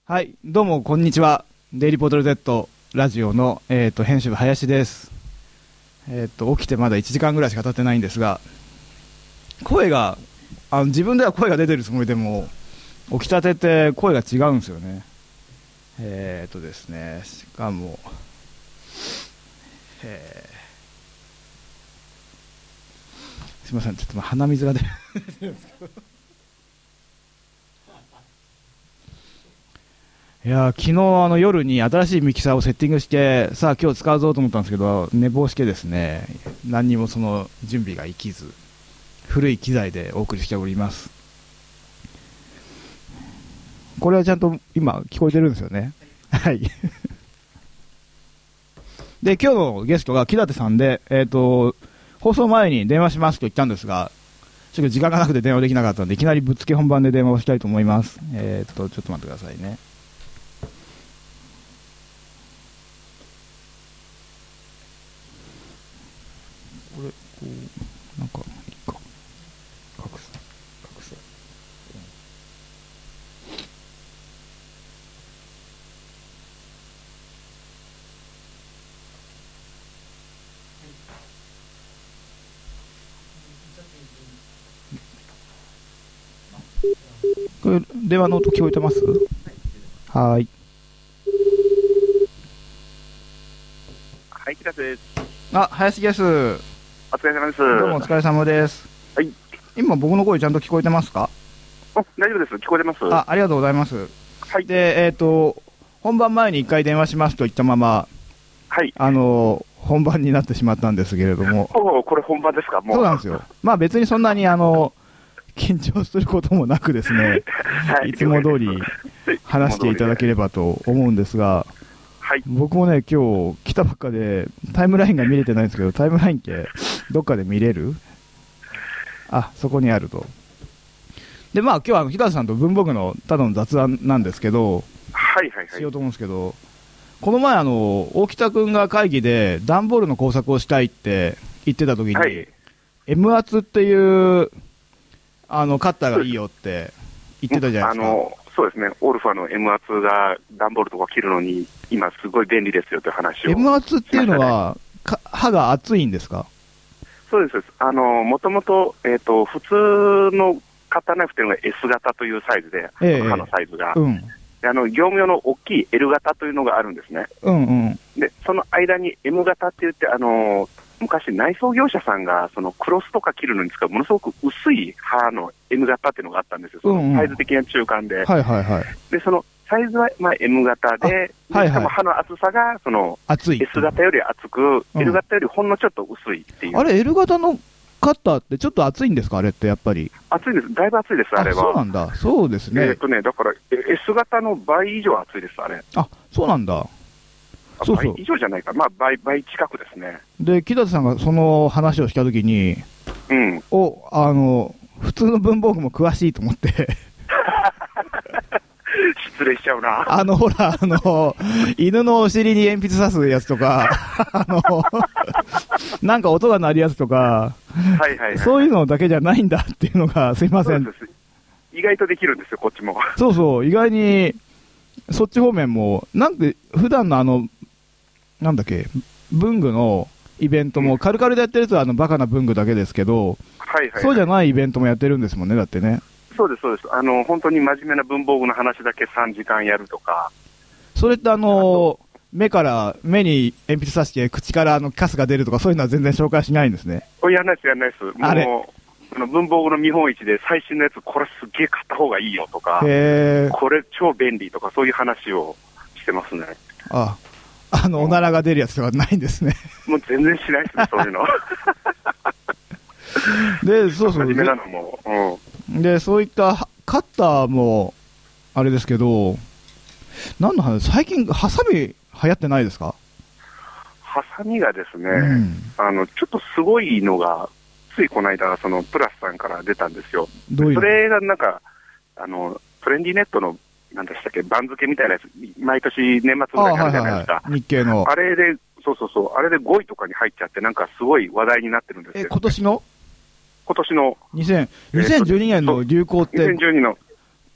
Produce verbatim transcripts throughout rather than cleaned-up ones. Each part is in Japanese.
はい、どうもこんにちは。デイリーポータル Z ラジオの、えー、と編集部林です。えー、と起きてまだいちじかんぐらいしか経ってないんですが、声があの自分では声が出てるつもりでも起きたてって声が違うんですよね。えっ、ー、とですねしかも、えー、すいません、ちょっと鼻水が出てるんですけどいや昨日あの夜に新しいミキサーをセッティングして、さあ今日使うぞと思ったんですけど、寝坊してですね、何にもその準備がいきず、古い機材でお送りしております。これはちゃんと今聞こえてるんですよね。はいで今日のゲストが木立さんで、えーと放送前に電話しますと言ったんですが、ちょっと時間がなくて電話できなかったので、いきなりぶっつけ本番で電話をしたいと思います。えーとちょっと待ってくださいね。これこうなんかいいか、隠す隠す、これ電話の音聞こえてます？はい。 はい、木立です。 あ、林です。 お疲れ様です。 どうもお疲れ様です。 はい。 今僕の声ちゃんと聞こえてますか？ あ、大丈夫です。聞こえてます。 あ、ありがとうございます。 はい。 で、えっ、ー、と本番前にいっかい電話しますと言ったまま、 はい。 あの本番になってしまったんですけれども。 おお、これ本番ですか？もう。 そうなんですよ。まあ別にそんなにあの緊張することもなくですね、はい、いつも通り話していただければと思うんですが、 はい、 僕もね今日来たばっかでタイムラインが見れてないんですけど、タイムラインってどっかで見れる？あ、そこにあると。でまあ今日はあの日立さんと文房具のただの雑談なんですけど、 はいはいはい、 しようと思うんですけど、この前あの大北君が会議で段ボールの工作をしたいって言ってた時に、はい、M 圧っていうあのカッターがいいよって言ってたじゃないですか。 あのそうですね、オルファの M 圧が段ボールとか切るのに今すごい便利ですよという話を、ね、 M 圧っていうのはか刃が厚いんですか？ そうです。あのもともと、えーと、普通のカッターナイフというのが S 型というサイズで、えー、その刃のサイズが、うん、であの業務用の大きい L 型というのがあるんですね、 うんうん、 でその間に M 型って言って、あの昔内装業者さんがそのクロスとか切るのに使うものすごく薄い刃の M 型っていうのがあったんですよ、そのサイズ的な中間で、うんうん、はいはいはい、でそのサイズはまあ M 型で、はいはい、しかも刃の厚さがその S 型より厚く、うん、L 型よりほんのちょっと薄いっていう。 あれ L 型のカッターってちょっと厚いんですか？あれってやっぱり厚いです、だいぶ厚いです、あれは。 そうなんだ、そうですね。 えーとね、だから S 型の倍以上厚いです、あれ。 あ、そうなんだ。そうそう、 倍以上じゃないか、まあ 倍, 倍近くですね。 で木立さんがその話をしたときに、うん、おあの普通の文房具も詳しいと思って失礼しちゃうな。 あのほらあの犬のお尻に鉛筆刺すやつとかあのなんか音が鳴るやつとか、はいはいはいはい、そういうのだけじゃないんだっていうのが、すいません、 そうです、意外とできるんですよ、こっちも。 そうそう、意外にそっち方面もなんで普段のあのなんだっけ文具のイベントも、うん、カルカルでやってるやつはあのバカな文具だけですけど、はいはいはい、そうじゃないイベントもやってるんですもんね、だってね。 そうですそうです、あの本当に真面目な文房具の話だけさんじかんやるとか。 それってあの目から目に鉛筆刺して口からあのカスが出るとか、そういうのは全然紹介しないんですね。 やらないですやらないです。もうあれあの文房具の見本市で最新のやつこれすげえ買った方がいいよとか、へこれ超便利とか、そういう話をしてますね。 ああ、あのおならが出るやつとかないんですね。 もう全然しないですね、そういうの。 でそうそう、 真面目なのも、 うん、でそういったカッターもあれですけど、何の話、最近ハサミ流行ってないですか？ ハサミがですね、うん、あのちょっとすごいのがついこの間そのプラスさんから出たんですよ。どういうの？それがなんかあのトレンディネットの何でしたっけ、番付みたいなやつ毎年年末ぐらいにあるじゃないですか、 はいはいはい、日経のあれで、そうそうそう、あれでごいとかに入っちゃって、なんかすごい話題になってるんですよ。 え、今年の今年のにせんじゅうにねんの流行って、 にせんじゅうにの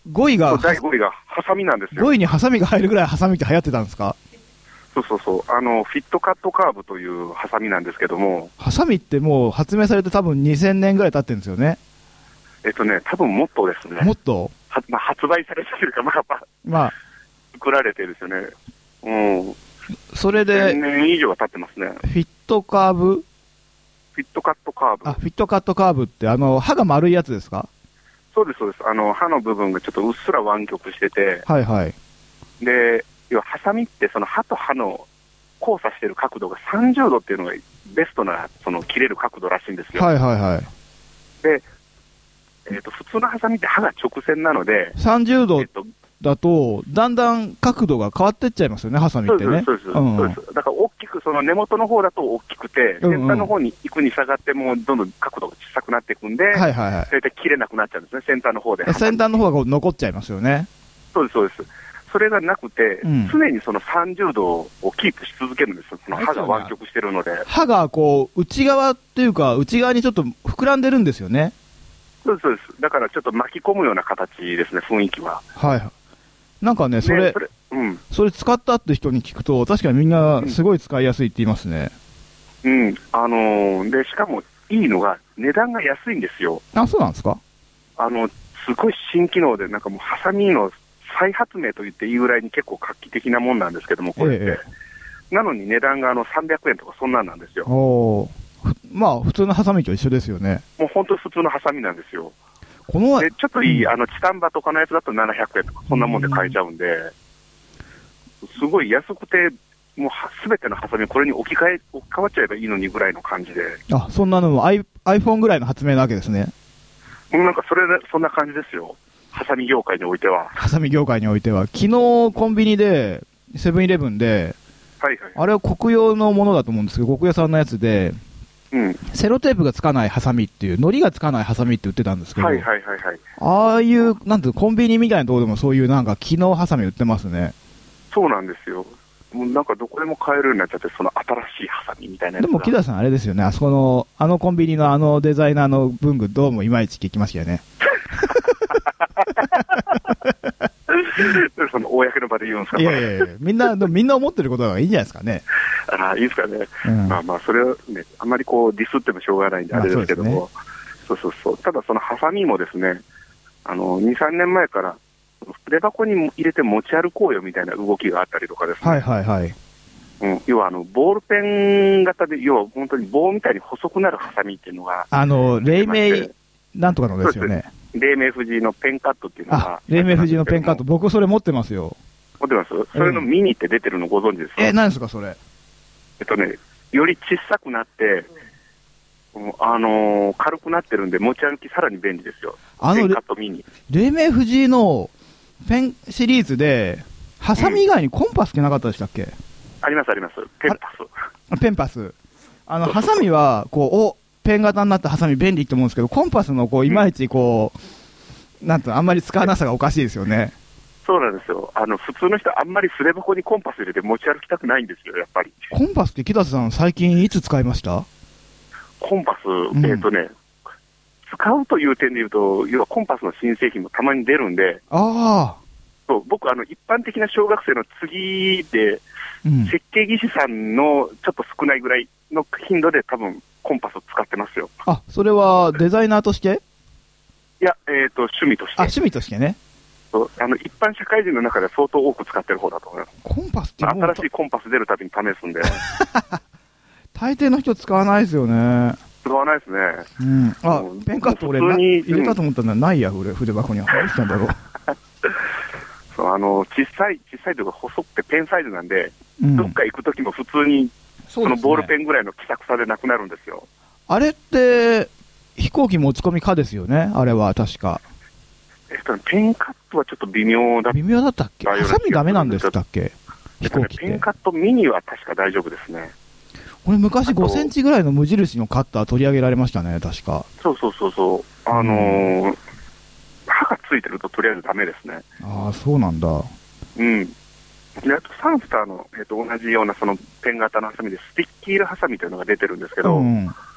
ごいが、 だいごいがハサミなんですよ。 ごいにハサミが入るぐらいハサミって流行ってたんですか？ そうそうそう。あの、フィットカットカーブというハサミなんですけども。 ハサミってもう発明されて多分にせんねんぐらい経ってるんですよね。 えっとね、多分もっとですね。 もっとは、まあ、発売されてるか、まあ、まあ、 まあ、 作られてるですよね。うん。 それで、 せんねん以上は経ってますね。 フィットカーブフィットカットカーブ。 あ、フィットカットカーブって、あの、刃が丸いやつですか？ そうです、そうです。あの、刃の部分がちょっとうっすら湾曲してて、 はいはい。 で、要は、ハサミって、その刃と刃の交差してる角度がさんじゅうどっていうのがベストな、その切れる角度らしいんですよ。 はいはいはい。 で、えっと、普通のハサミって刃が直線なので、 さんじゅうどえっと、 だと、だんだん角度が変わってっちゃいますよね、ハサミってね。 そうです、そうです、 うんうんそうです。だから大きく、その根元の方だと大きくて、 うんうん先端の方に行くに従って、もうどんどん角度が小さくなっていくんで、 はいはいはい。 大体切れなくなっちゃうんですね、先端の方で。 先端の方がこう残っちゃいますよね。 そうです、そうです。それがなくて、 うん、 常にそのさんじゅうどをキープし続けるんですよ、その刃が湾曲してるので。 刃がこう、内側っていうか、内側にちょっと膨らんでるんですよね。 そうです、そうです。だからちょっと巻き込むような形ですね、雰囲気は。 はい。なんかね、それ、 それ、うん、 それ使ったって人に聞くと、確かにみんなすごい使いやすいって言いますね。 うん、うん、あのー、で、しかもいいのが、値段が安いんですよ。 あ、そうなんですか？ あの、すごい新機能で、なんかもう、ハサミの再発明と言っていいぐらいに結構画期的なもんなんですけども、これって。ええ、なのに値段があのさんびゃくえんとかそんなんなんですよ。 おまあ、普通のハサミと一緒ですよね。 もう本当に普通のハサミなんですよ。 このでちょっといい、うん、あのチタンバとかのやつだとななひゃくえんとか、そんなもんで買えちゃうんで、すごい安くて、もうすべてのハサミ、これに置き換え、置き換わっちゃえばいいのにぐらいの感じで。 あ、そんなのも iPhone ぐらいの発明なわけですね。 なんかそれで、そんな感じですよ。ハサミ業界においては。 ハサミ業界においては。昨日コンビニで、セブンイレブンで、 はいはい、 あれは国用のものだと思うんですけど、国用さんのやつで、うん、セロテープがつかないハサミっていう、糊がつかないハサミって売ってたんですけど、 はいはいはいはい、 ああいう、なんていうコンビニみたいなところでもそういうなんか機能ハサミ売ってますね。 そうなんですよ。もうなんかどこでも買えるようになっちゃって、その新しいハサミみたいなやつが。 でも木田さんあれですよね、あそこの、あのコンビニのあのデザイナーの文具どうもいまいち聞きましたよね。 その公の場で言うんですか？ いやいやいや、みんな、みんな思ってることがいいんじゃないですかね。 ああ、いいですかね。うん、まあまあ、それはね、あんまりこう、ディスってもしょうがないんで、あれですけども、そうそうそう。ただそのハサミもですね、あの、に、さんねんまえから、筆箱に入れて持ち歩こうよみたいな動きがあったりとかですね。 はいはいはい。 うん、要はあの、ボールペン型で、要は本当に棒みたいに細くなるハサミっていうのが。 あの、黎明なんとかのですよね。 黎明富士のペンカットっていうのが。 黎明富士のペンカット、僕それ持ってますよ。 持ってます？それのミニって出てるのご存知ですか？ え、何ですかそれ。 えっとね、より小さくなって、あのー、軽くなってるんで、持ち歩きさらに便利ですよ。 あのペンカットミニ。 黎明富士のペンシリーズで、ハサミ以外にコンパスってなかったでしたっけ？うん、 ありますあります。ペンパス。ペンパス。あの、ハサミは、こう、お、ペン型になったハサミ便利って思うんですけど、コンパスのこう、いまいちこう、うん、なんとあんまり使わなさがおかしいですよね。 そうなんですよ。あの、普通の人あんまり筆箱にコンパス入れて持ち歩きたくないんですよ、やっぱり。 コンパスって木田さん最近いつ使いました？ コンパス、うん、えっとね、使うという点で言うと、要はコンパスの新製品もたまに出るんで、 ああ。 そう、僕、あの、一般的な小学生の次で、うん、設計技師さんのちょっと少ないぐらいの頻度で多分コンパスを使ってますよ。 あ、それはデザイナーとして？ いや、えっと、趣味として。 あ、趣味としてね。 そう、あの、一般社会人の中で相当多く使ってる方だと思います。 コンパスってもう新しいコンパス出るたびに試すんで。 大抵の人使わないですよね。 使わないですね。 うん。あ、ペンカット俺入れたと思ったらないや、筆筆箱には。何したんだろう。 そう、あの、小さい、小さいというか細くてペンサイズなんで、うん、どっか行くときも普通に、そのボールペンぐらいの気さくさでなくなるんですよ。 あれって、飛行機持ち込み可ですよね、あれは確か。 えっと、ペンカットはちょっと微妙だった。 微妙だったっけ？ハサミダメなんでしたっけ？飛行機って。 ペンカットミニは確か大丈夫ですね。 これ昔ごセンチぐらいの無印のカッター取り上げられましたね、確か。 そうそうそうそう。あのー、うん、刃がついてるととりあえずダメですね。 ああ、そうなんだ。 うん。で、あとサンスターの、えー、と同じようなそのペン型のハサミでスティッキールハサミというのが出てるんですけど、うん、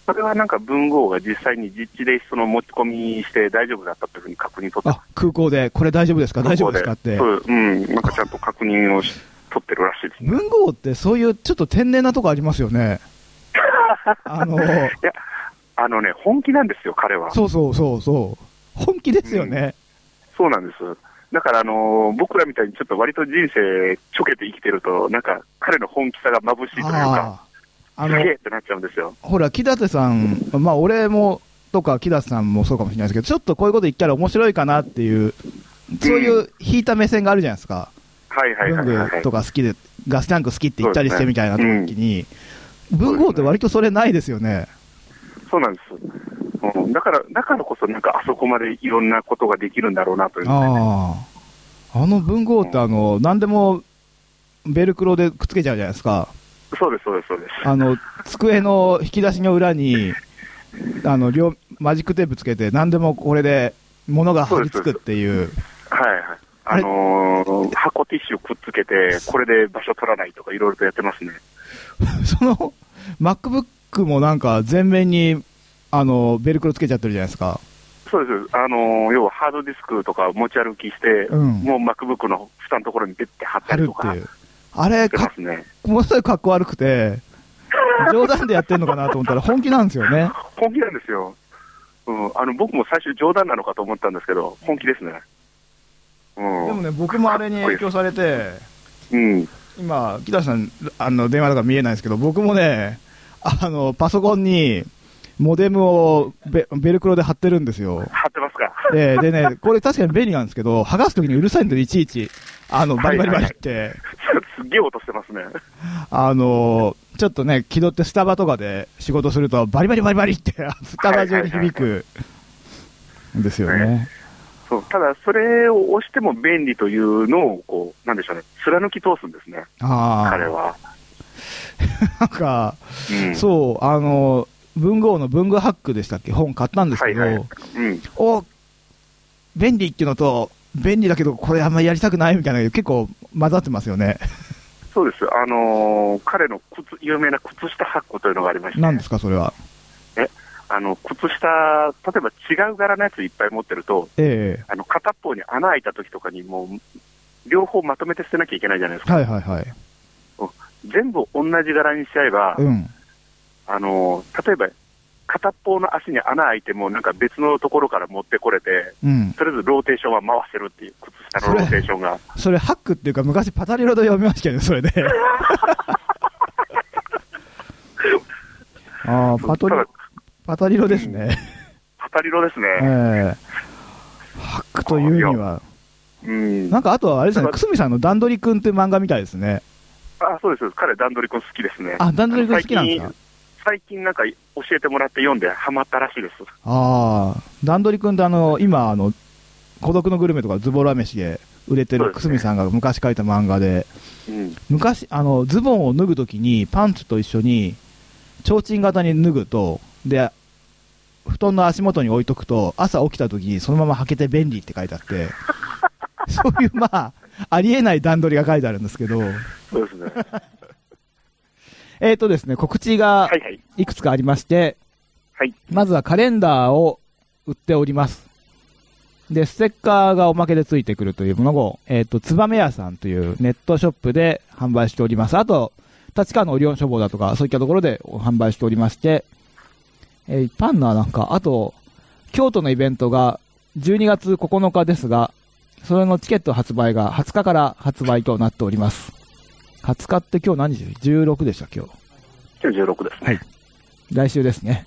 それはなんか文豪が実際に実地でその持ち込みして大丈夫だったというふうに確認取った。 あ、空港で、これ大丈夫ですか大丈夫ですかって。 そう、うん、なんかちゃんと確認をし取ってるらしいですね。 文豪ってそういうちょっと天然なとこありますよね。あのー、いや、あのね、本気なんですよ、彼は。 そうそうそうそう。本気ですよね。うん、 そうなんです。だから、あのー、僕らみたいにちょっと割と人生ちょけて生きてると、なんか彼の本気さが眩しいというか、あのすげえってなっちゃうんですよ。 ほら、木立さん、まあ俺もとか木立さんもそうかもしれないですけど、ちょっとこういうこと言ったら面白いかなっていう、そういう引いた目線があるじゃないですか。 うん、はいはいはい、はい。 文具とか好きで、ガスタンク好きって言ったりしてみたいな時に、うん、文豪って割とそれないですよね。 そうなんです。うん、だから、だからこそなんかあそこまでいろんなことができるんだろうなという、ね。ああ。あの文豪ってあの、うん、何でもベルクロでくっつけちゃうじゃないですか。 そうです、そうです、そうです。 あの、机の引き出しの裏に、あの、両、マジックテープつけて、何でもこれで物が貼り付くっていう。 はいはい。あのー、箱ティッシュくっつけて、これで場所取らないとかいろいろとやってますね。 その、MacBook もなんか全面に、あの、ベルクロつけちゃってるじゃないですか。 そうです。あのー、要はハードディスクとか持ち歩きして、うん、もう MacBook の蓋のところにペッて貼ったりとか。貼るっていう。あれ、かね、ものすごいかっこ悪くて、冗談でやってるのかなと思ったら本気なんですよね。 本気なんですよ。うん、あの僕も最初冗談なのかと思ったんですけど、本気ですね。 うん、でもね、僕もあれに影響されて、 うん、 今、木田さん、あの電話とか見えないですけど、僕もね、あのパソコンにモデムを ベ, ベルクロで貼ってるんですよ。 貼ってますか。 で, でね、これ確かに便利なんですけど、剥がすときにうるさいんで、いちいち、あのバリバリバリって。はいはいはい、 すっげえ音してますね。 あのちょっとね、気取ってスタバとかで仕事すると、バリバリバリバリって、スタバ中に響くんですよね。はいはいはい、 そうただ、それを押しても便利というのを、こう、なんでしょうね、貫き通すんですね、あ彼は。 なんか、うん、そう、あの、文豪の文具ハックでしたっけ、本買ったんですけど、はいはい、うん、お便利っていうのと、便利だけど、これあんまりやりたくないみたいなのが結構混ざってますよね。 そうです、あのー、彼の靴有名な靴下ハックというのがありまして、 何ですか、それは。 えあの靴下、例えば違う柄のやついっぱい持ってると、ええ、あの片っぽに穴開いた時とかに、もう両方まとめて捨てなきゃいけないじゃないですか。 はいはいはい、 全部同じ柄にしちゃえば、うん、あのー、例えば片っぽの足に穴開いても、なんか別のところから持ってこれて、うん、とりあえずローテーションは回せるっていう、靴下のローテーションが。 それ、それハックっていうか、昔パタリロで読みましたけど、それで。ああ、パトリロ、パタリロですね。 パタリロですね。えー、ハックというには。うん、なんかあとはあれですね、久住さんの段取りくんっていう漫画みたいですね。 あ、そうです。彼、段取りくん好きですね。 あ、段取りくん好きなんですか。 最近なんか教えてもらって読んでハマったらしいです。 ああ、段取りくんってあの、今あの、孤独のグルメとかズボラ飯で売れてる久住さんが昔書いた漫画で、うん、昔、あの、ズボンを脱ぐときにパンツと一緒に、提灯型に脱ぐと、で、布団の足元に置いとくと、朝起きたときにそのまま履けて便利って書いてあって、そういうまあ、ありえない段取りが書いてあるんですけど、 そうですね。 えーとですね、告知がいくつかありまして、はいはい、まずはカレンダーを売っております。で、ステッカーがおまけでついてくるというものを、えーと、つばめ屋さんというネットショップで販売しております。あと、立川のオリオン書房だとか、そういったところで販売しておりまして、えー、パンナーなんか、あと、京都のイベントがじゅうにがつここのかですが、それのチケット発売がはつかから発売となっております。はつかって今日何時 ?じゅうろく でした今日。 今日じゅうろくですね。はい。 来週ですね。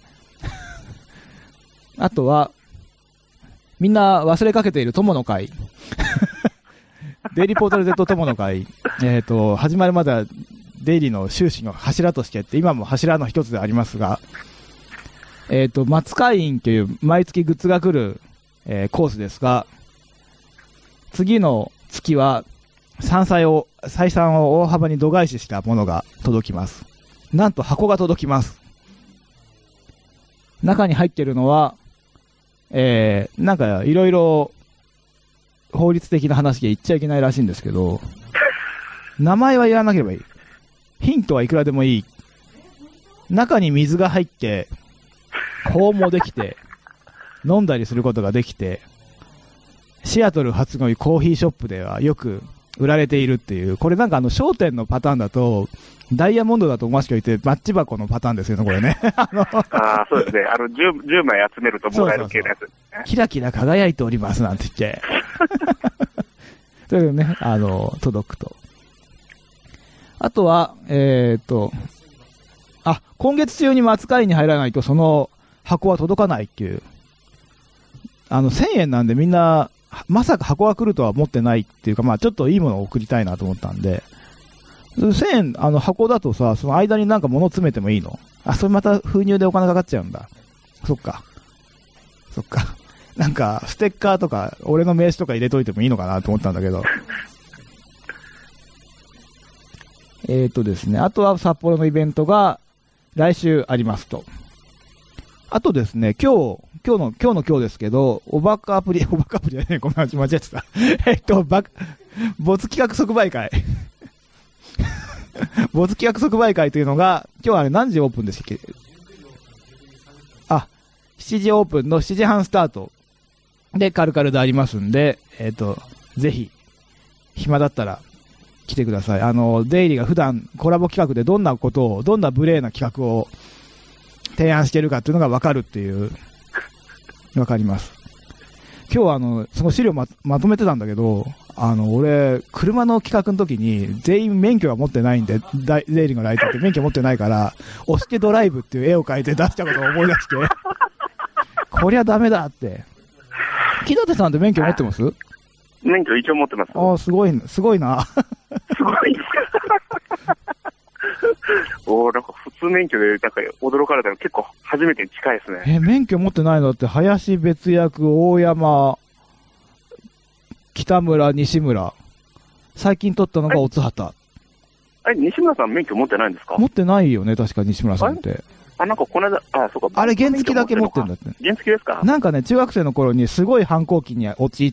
あとは、みんな忘れかけている友の会。デイリーポータル Z 友の会。えっと、始まるまではデイリーの収支の柱としてって、今も柱の一つでありますが、えっと、松会員という毎月グッズが来る、えー、コースですが、次の月は、山菜を、採算を大幅に度外視したものが届きます。なんと箱が届きます。中に入っているのは、えー、なんかいろいろ法律的な話で言っちゃいけないらしいんですけど、名前は言わなければいい。ヒントはいくらでもいい。中に水が入って、 保温もできて、飲んだりすることができて、シアトル発のコーヒーショップではよく売られているっていう、これなんかあの商店のパターンだと、ダイヤモンドだと思わしくいて、マッチ箱のパターンですよね、これね。あのあ、そうですね。あの 10, じゅうまい集めるともらえる系のやつ。そうそうそう、 キラキラ輝いておりますなんて言って。それでね、あの、届くと。あとは、えー、っと、あ、今月中に扱いに入らないとその箱は届かないっていう。あの、せんえんなんでみんな、まさか箱が来るとは思ってないっていうか、まあちょっといいものを送りたいなと思ったんで、せんえん、あの箱だとさ、その間になんか物詰めてもいいの？あ、それまた封入でお金かかっちゃうんだ。そっか。そっか。なんか、ステッカーとか、俺の名刺とか入れといてもいいのかなと思ったんだけど。えっとですね、あとは札幌のイベントが来週ありますと。あとですね、今日、今日の、今日の今日ですけど、おバカアプリ、おバカアプリじゃねえ、ごめん、間違えてた。えっと、バカ、没企画即売会。没企画即売会というのが、今日はあれ何時オープンでしたっけ？あ、しちじオープンのしちじはんスタートでカルカルでありますんで、えっと、ぜひ、暇だったら来てください。あの、デイリーが普段コラボ企画でどんなことを、どんな無礼な企画を提案しているかっていうのがわかるっていう、わかります。今日はあの、その資料 ま, まとめてたんだけど、あの、俺、車の企画の時に全員免許が持ってないんで、デイリーのライトって免許持ってないから、押してドライブっていう絵を描いて出したことを思い出して、こりゃダメだって。木立さんって免許持ってます？ 免許一応持ってます。 ああ、すごい、すごいな。 すごいですか。おー、なんか普通免許でなんか驚かれたの結構初めてに近いですね。 え、免許持ってないのって、林別役、大山、北村、西村。最近取ったのがおつはた。 え、西村さん免許持ってないんですか？ 持ってないよね、確か西村さんって。 あ、なんかこの間、あ、そうか。 あれ原付だけ持ってるんだって。 原付ですか？ なんかね、中学生の頃にすごい反抗期に陥って、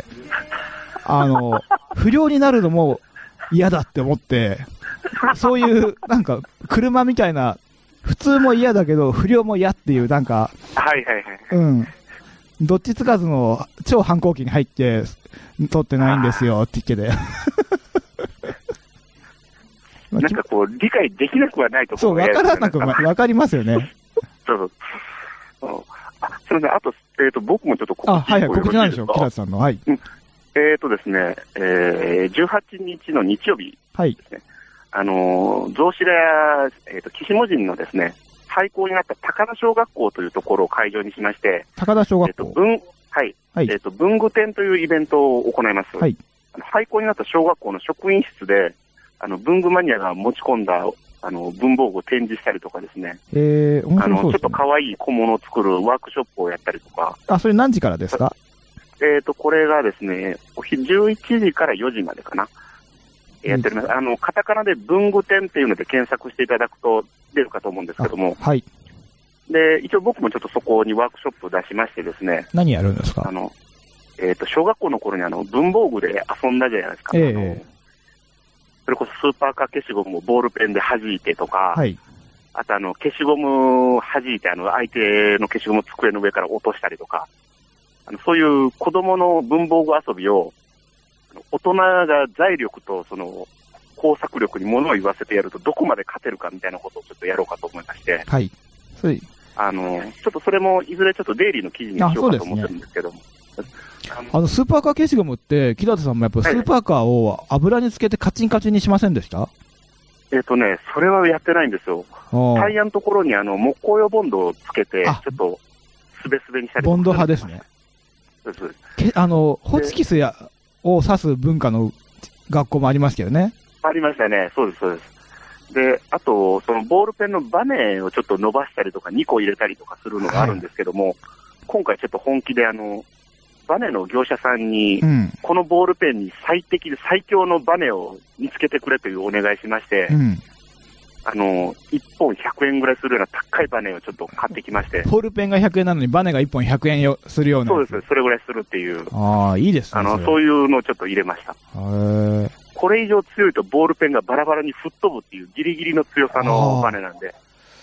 あの、不良になるのも嫌だって思って、そういう、なんか、車みたいな、普通も嫌だけど、不良も嫌っていう、なんか、 はいはいはい。 うん。どっちつかずの超反抗期に入って、取ってないんですよって言ってて。 なんかこう、理解できなくはないところそう、わからなくも、わかりますよね。 そうそう。あ、すみません。あと、えっ、ー、と、僕もちょっと告知。 あ、はいはい、告知なんでしょう、木立さんの。はい。 うん、えっ、ー、とですね、えー、じゅうはちにちの日曜日ですね。はい、あのー、雑司ヶ谷、えっ、ー、と、岸本人のですね、廃校になった高田小学校というところを会場にしまして、 高田小学校、 えーと文はい。はい、えっ、ー、と、文具展というイベントを行います。はい。あの廃校になった小学校の職員室で、あの、文具マニアが持ち込んだ、あの、文房具を展示したりとかですね。 えー、面白そうですね。 あの、ちょっと可愛い小物を作るワークショップをやったりとか。 あ、それ何時からですか？ えっ、ー、と、これがですね、お昼じゅういちじからよじまでかな。やっております。あの、カタカナで文具展っていうので検索していただくと出るかと思うんですけども。 はい。 で、一応僕もちょっとそこにワークショップを出しましてですね。 何やるんですか？ あの、えっ、ー、と、小学校の頃にあの、文房具で遊んだじゃないですか。ええー。それこそスーパーカー消しゴムをボールペンで弾いてとか、はい、あとあの消しゴムを弾いてあの相手の消しゴムを机の上から落としたりとか、あのそういう子供の文房具遊びを大人が財力とその工作力に物を言わせてやるとどこまで勝てるかみたいなことをちょっとやろうかと思いまして、はい、そうあのちょっとそれもいずれちょっとデイリーの記事にしようかと思ってるんですけども。 あのスーパーカー消しゴムって、木立さんもやっぱスーパーカーを油につけてカチンカチンにしませんでした？はい、 えっ、ー、とね、それはやってないんですよ。タイヤのところにあの木工用ボンドをつけて、ちょっとすべすべにしたりとか。 ボンド派ですね。そうです。けあの、ホチキスやを刺す文化の学校もありますけどね。 ありましたね。そうです、そうです。で、あと、そのボールペンのバネをちょっと伸ばしたりとか、にこ入れたりとかするのがあるんですけども、はい、今回ちょっと本気であの、バネの業者さんに、うん、このボールペンに最適で最強のバネを見つけてくれというお願いしまして、うん、あの、いっぽんひゃくえんぐらいするような高いバネをちょっと買ってきまして。 ボールペンがひゃくえんなのにバネがいっぽんひゃくえんよするような。 そうです、それぐらいするっていう。 ああ、いいですね。 あの、そ, そういうのをちょっと入れました。へこれ以上強いとボールペンがバラバラに吹っ飛ぶっていうギリギリの強さのバネなんで、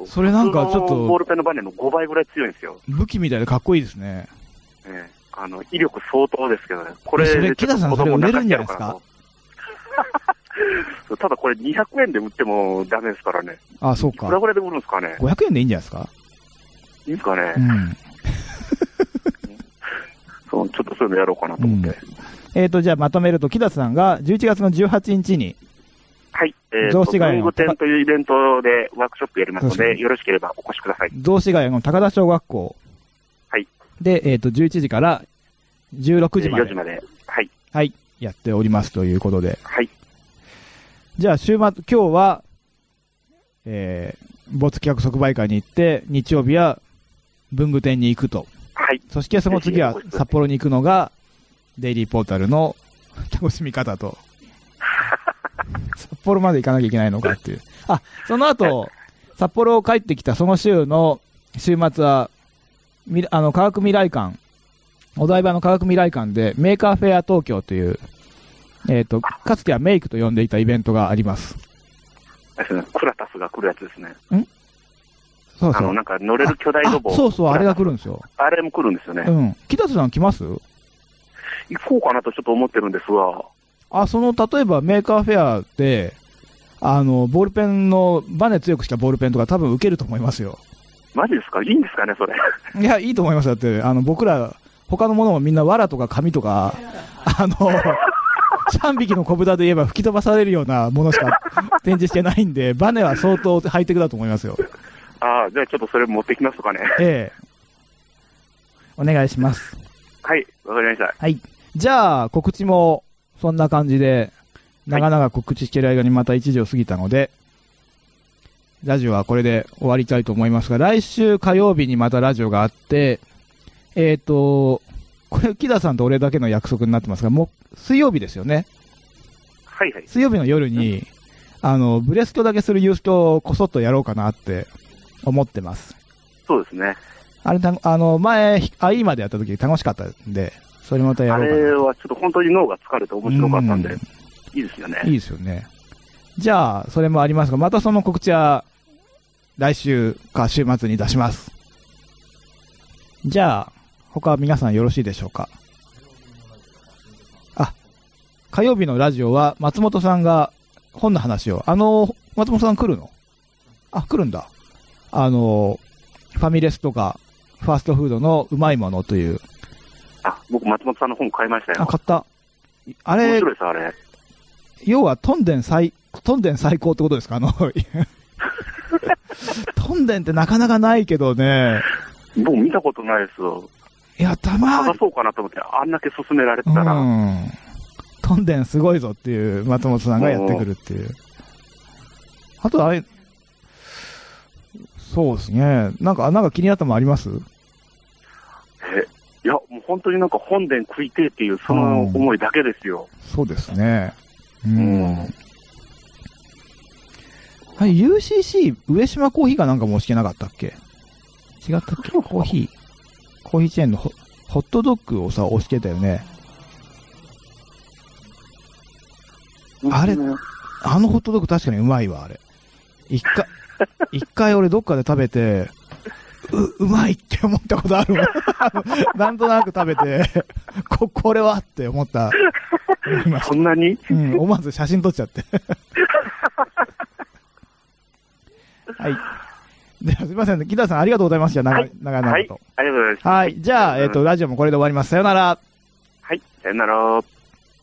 それなんかちょっと、 ボールペンのバネのごばいぐらい強いんですよ。 武器みたいでかっこいいですね。 ええ、あの、威力相当ですけどね。これ、 それ、木田さんそれ売れるんじゃないですか？ ただこれにひゃくえんで売ってもダメですからね。 あ、そうか。 いくらぐらいで売るんですかね。 ごひゃくえんでいいんじゃないですか？ いいですかね。 うん。 そう、ちょっとそういうのやろうかなと思って。うん、 えっ、ー、と、じゃあまとめると、木田さんがじゅういちがつのじゅうはちにちに、 はい、えー、雑司ヶ谷の展というイベントでワークショップやりますので、よろしければお越しください。 雑司ヶ谷の高田小学校。 はい。 で、えっ、ー、と、じゅういちじからじゅうろくじまで。 よじまで。はい。 はい。やっておりますということで。 はい。 じゃあ、週末、今日は、えー、没企画即売会に行って、日曜日は文具店に行くと。 はい。 そしてその次は札幌に行くのが、デイリーポータルの楽しみ方と。札幌まで行かなきゃいけないのかっていう。あ、その後、札幌を帰ってきたその週の週末は、みあの、科学未来館、お台場の科学未来館でメーカーフェア東京という、えっと、かつてはメイクと呼んでいたイベントがあります。 クラタスが来るやつですね。 んそうそう。 あの、なんか乗れる巨大ロボ。 そうそう、あれが来るんですよ。 あれも来るんですよね。 うん。北津さん来ます？ 行こうかなとちょっと思ってるんですが。 あ、その、例えばメーカーフェアで、あの、ボールペンの、バネ強くしたボールペンとか多分受けると思いますよ。 マジですか？いいんですかね、それ。 いや、いいと思います。だって、あの、僕ら、他のものもみんな藁とか紙とか、あの、さんびきの小豚で言えば吹き飛ばされるようなものしか展示してないんで、バネは相当ハイテクだと思いますよ。 ああ、じゃあちょっとそれ持ってきますかね。 ええ。お願いします。 はい、わかりました。 はい。じゃあ、告知も、そんな感じで、長々告知している間にまたいちじを過ぎたので、ラジオはこれで終わりたいと思いますが、来週火曜日にまたラジオがあって、えっと、これ、木田さんと俺だけの約束になってますが、もう、水曜日ですよね。 はいはい。 水曜日の夜に、うん、あの、ブレストだけするユーストをこそっとやろうかなって思ってます。 そうですね。 あれ、あの、前、アイーまでやった時楽しかったんで、それまたやろうかな。 あれはちょっと本当に脳が疲れて面白かったんで、うん、いいですよね。 いいですよね。じゃあ、それもありますが、またその告知は、来週か週末に出します。じゃあ、他は皆さんよろしいでしょうか。あ、火曜日のラジオは松本さんが本の話を、あの、松本さん来るの？あ、来るんだ。あの、ファミレスとか、ファーストフードのうまいものという。 あ、僕松本さんの本買いましたよ。 あ、買った。あれ、 面白いです、あれ。 要は、トンデン最、トンデン最高ってことですか？あの、トンデンってなかなかないけどね。 僕見たことないですよ。 いや、たまに。探そうかなと思って、あんだけ勧められてたら。うん。 トンデンすごいぞっていう松本さんがやってくるっていう。あとあれ、そうですね。なんか、なんか気になったもんあります？ え、いや、もう本当になんか本殿食いてえっていうその思いだけですよ。 うん、そうですね。うん。はい、ユーシーシー 上島コーヒーかなんかもしてなかったっけ？違ったっけ？コーヒー。コーヒーチェーンのホ、ホットドッグをさ、押してたよね。あれ、あのホットドッグ確かにうまいわ、あれ。一回、一回俺どっかで食べて、う、うまいって思ったことあるもん。なんとなく食べて、こ、これはって思った。 そんなに？ うん、思わず写真撮っちゃって。はい。ではすみません、木田さんありがとうございます。じゃあ、長い、長いなと。 はい、ありがとうございます。 はい、じゃあ、えっと、ラジオもこれで終わります。さよなら。 はい、さよなら。